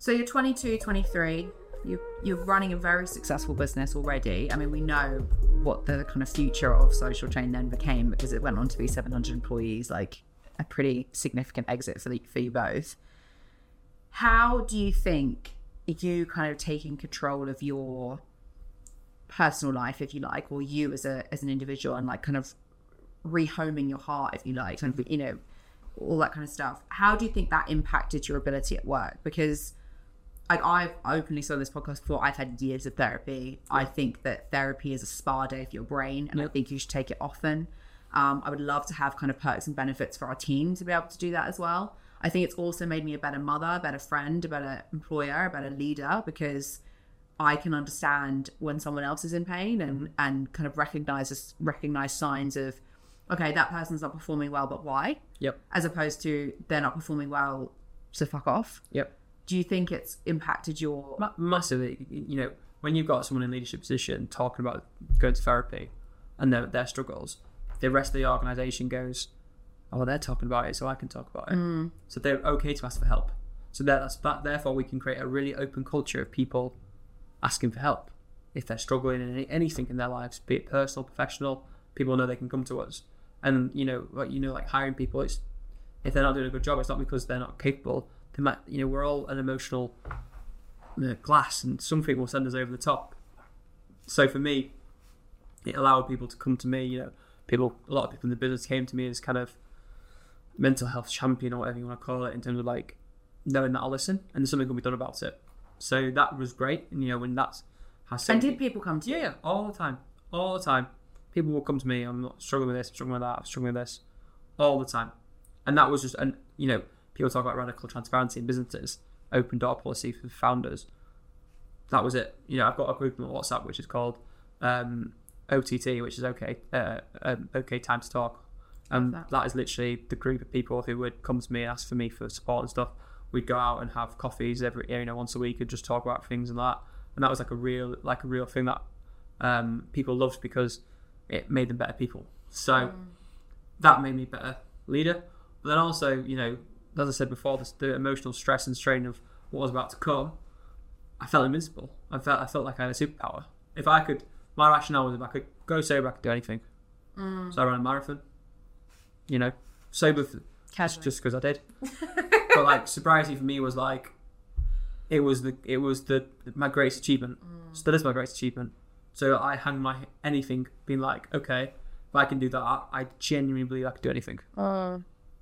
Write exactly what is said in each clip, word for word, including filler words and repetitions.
So you're twenty-two, twenty-three. You, you're running a very successful business already. I mean, we know what the kind of future of Social Chain then became because it went on to be seven hundred employees, like a pretty significant exit for, the, for you both. How do you think you kind of taking control of your personal life, if you like, or you as a as an individual, and like kind of rehoming your heart, if you like, and you know, all that kind of stuff. How do you think that impacted your ability at work? Because like I've openly said on this podcast before, I've had years of therapy. Yeah. I think that therapy is a spa day for your brain, and yeah. I think you should take it often. Um, I would love to have kind of perks and benefits for our team to be able to do that as well. I think it's also made me a better mother, a better friend, a better employer, a better leader, because I can understand when someone else is in pain and, mm-hmm. and kind of recognize recognize signs of, okay, that person's not performing well, but why? Yep. As opposed to they're not performing well, so fuck off. Yep. Do you think it's impacted your... Ma- massively. You know, when you've got someone in a leadership position talking about going to therapy and their, their struggles, the rest of the organisation goes, oh, well, they're talking about it, so I can talk about it. Mm. So they're okay to ask for help. So that's that. Therefore, we can create a really open culture of people asking for help. If they're struggling in any, anything in their lives, be it personal, professional, people know they can come to us. And, you know, like, you know, like hiring people, it's, if they're not doing a good job, it's not because they're not capable. They might, you know, we're all an emotional you know, glass, and some people send us over the top. So for me, it allowed people to come to me. You know, people, a lot of people in the business came to me as kind of mental health champion or whatever you want to call it, in terms of like knowing that I'll listen and there's something can be done about it. So that was great. And you know, when that's how. And did people come to you? Yeah, yeah, all the time, all the time. People will come to me. I'm not struggling with this. I'm struggling with that. I'm struggling with this, all the time. And that was just, and you know, people talk about radical transparency in businesses, open door policy for founders. That was it. You know, I've got a group on WhatsApp which is called um, O T T, which is okay, uh, um, okay time to talk. And that. that is literally the group of people who would come to me and ask for me for support and stuff. We'd go out and have coffees every, you know, once a week and just talk about things and that. And that was like a real, like a real thing that um, people loved because it made them better people. So mm. that made me a better leader. But then also, you know, as I said before, the, the emotional stress and strain of what was about to come, I felt invincible. I felt I felt like I had a superpower. If I could, my rationale was if I could go sober, I could do anything. Mm. So I ran a marathon. You know, sober for, Casually. just because I did. But like sobriety for me was like, it was the it was the my greatest achievement. Mm. Still is my greatest achievement. So I hang my anything, being like, okay, if I can do that, I genuinely believe I could do anything. Uh.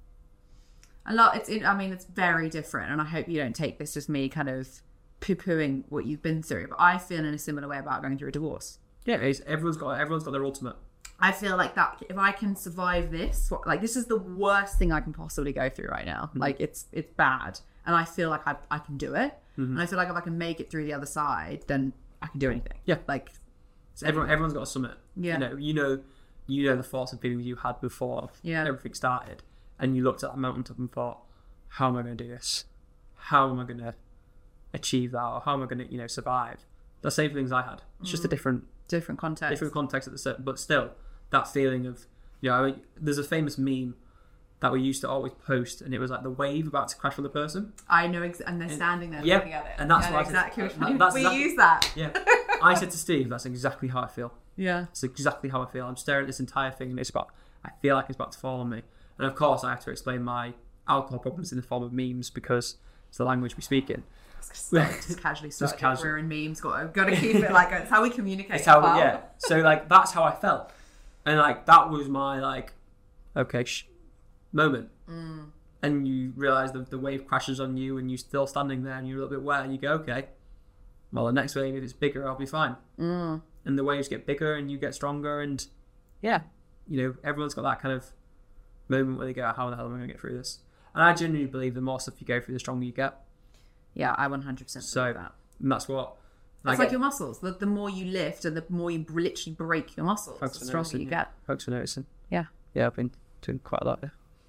A lot. It's. I mean, it's very different, and I hope you don't take this as me kind of poo-pooing what you've been through. But I feel in a similar way about going through a divorce. Yeah, it's, everyone's got everyone's got their ultimate. I feel like that if I can survive this, like this is the worst thing I can possibly go through right now. Mm-hmm. Like it's it's bad, and I feel like I I can do it, mm-hmm. and I feel like if I can make it through the other side, then I can do anything. Yeah, like so everyone everyone's got a summit. Yeah, you know, you know, you know the thoughts and feelings you had before yeah. everything started. And you looked at that mountaintop and thought, how am I going to do this? How am I going to achieve that? Or how am I going to, you know, survive? The same things I had. It's mm. just a different... Different context. Different context at the set. But still, that feeling of, you know, I mean, there's a famous meme that we used to always post, and it was like the wave about to crash on the person. I know, ex- and they're and, standing there yeah, looking at it. And that's yeah, what exactly I said. Exactly, that's we exactly, use that. Yeah. I said to Steve, that's exactly how I feel. Yeah. It's exactly how I feel. I'm staring at this entire thing, and it's about, I feel like it's about to fall on me. And of course, I have to explain my alcohol problems in the form of memes because it's the language we speak in. Just casually start just casual. We're in memes. Got got to keep it like it's how we communicate. It's how well. we, yeah. So like that's how I felt, and like that was my like, okay, sh- moment. Mm. And you realise the the wave crashes on you, and you're still standing there, and you're a little bit wet, and you go, okay, well the next wave if it's bigger, I'll be fine. Mm. And the waves get bigger, and you get stronger, and yeah, you know everyone's got that kind of moment where they go, how the hell am I going to get through this? And I genuinely believe the more stuff you go through, the stronger you get. Yeah, I one hundred percent believe so, that. And that's what... It's like your muscles. The, the more you lift and the more you literally break your muscles, Folks the stronger you get. Folks are noticing. Yeah. Yeah, I've been doing quite a lot there.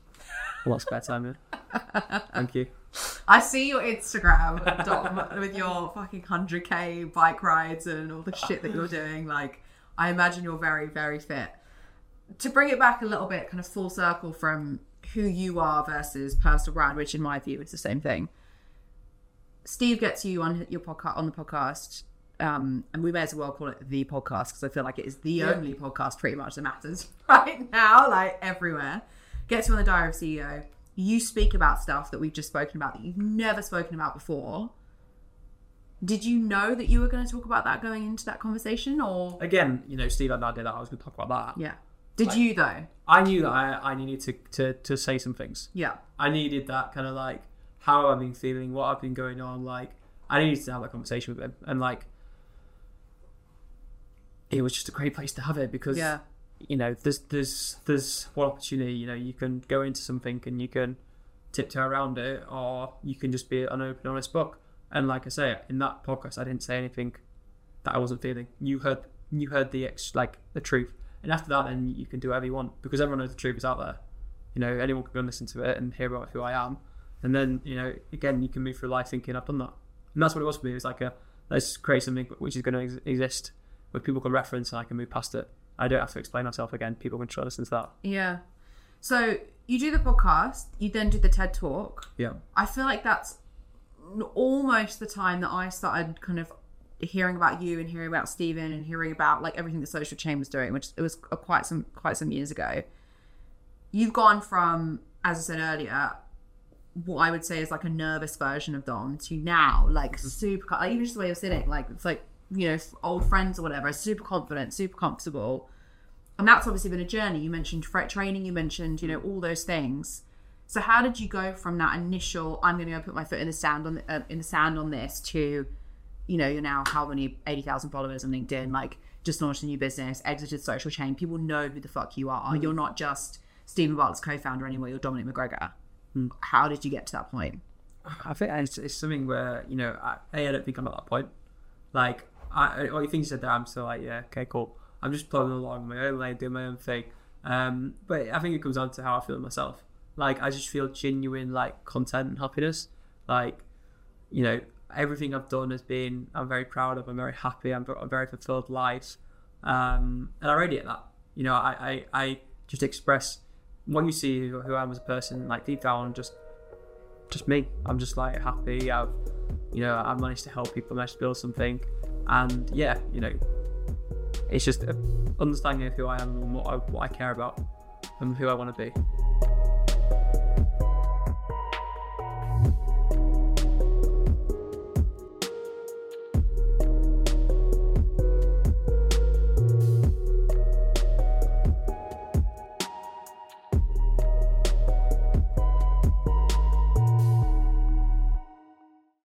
A lot of spare time here. Thank you. I see your Instagram, Dom, with your fucking one hundred k bike rides and all the shit that you're doing. Like, I imagine you're very, very fit. To bring it back a little bit, kind of full circle from who you are versus personal brand, which in my view is the same thing. Steve gets you on your podcast on the podcast, um, and we may as well call it the podcast because I feel like it is the yeah. only podcast pretty much that matters right now, like everywhere. Gets you on the Diary of a C E O. You speak about stuff that we've just spoken about that you've never spoken about before. Did you know that you were going to talk about that going into that conversation, or again, you know, Steve had no idea that I was going to talk about that. Yeah. Did like, you though? I knew that I, I needed to, to to say some things. Yeah. I needed that kind of like how I've been feeling, what I've been going on. Like I needed to have that conversation with him, and like it was just a great place to have it because yeah. you know, there's there's there's one opportunity. You know, you can go into something and you can tiptoe around it, or you can just be an open, honest book. And like I say, in that podcast, I didn't say anything that I wasn't feeling. You heard, you heard the ex, like the truth, and after that, then you can do whatever you want because everyone knows the truth is out there. You know, anyone can go and listen to it and hear about who I am, and then you know, again, you can move through life thinking I've done that, and that's what it was for me. It was like a let's create something which is going to ex- exist, where people can reference and I can move past it. I don't have to explain myself again. People can try to listen to that. Yeah. So you do the podcast, you then do the TED Talk. Yeah. I feel like that's almost the time that I started kind of hearing about you and hearing about Stephen and hearing about like everything the Social Chain was doing, which it was quite some quite some years ago. You've gone from, as I said earlier, what I would say is like a nervous version of Dom to now like super, like even just the way you're sitting, like it's like, you know, old friends or whatever, super confident, super comfortable. And that's obviously been a journey. You mentioned freight training, you mentioned, you know, all those things. So how did you go from that initial, I'm going to go put my foot in the sand on the, uh, in the sand on this to, you know, you're now how many eighty thousand followers on LinkedIn, like just launched a new business, exited Social Chain. People know who the fuck you are. Mm. You're not just Stephen Bartlett's co-founder anymore. You're Dominic McGregor. Mm. How did you get to that point? I think it's, it's something where, you know, I, I don't think I'm at that point. Like, I, all the things you said there, I'm still like, yeah, okay, cool. I'm just plodding along my own lane, doing my own thing. Um, but I think it comes down to how I feel myself. Like, I just feel genuine, like, content and happiness. Like, you know, everything I've done has been, I'm very proud of. I'm very happy. I'm a very fulfilled life. Um, and I radiate that. You know, I, I, I just express what you see, who, who I am as a person, like, deep down, just just me. I'm just, like, happy. I've, you know, I've managed to help people, managed to build something. And, yeah, you know, it's just understanding of who I am and what I, what I care about and who I want to be.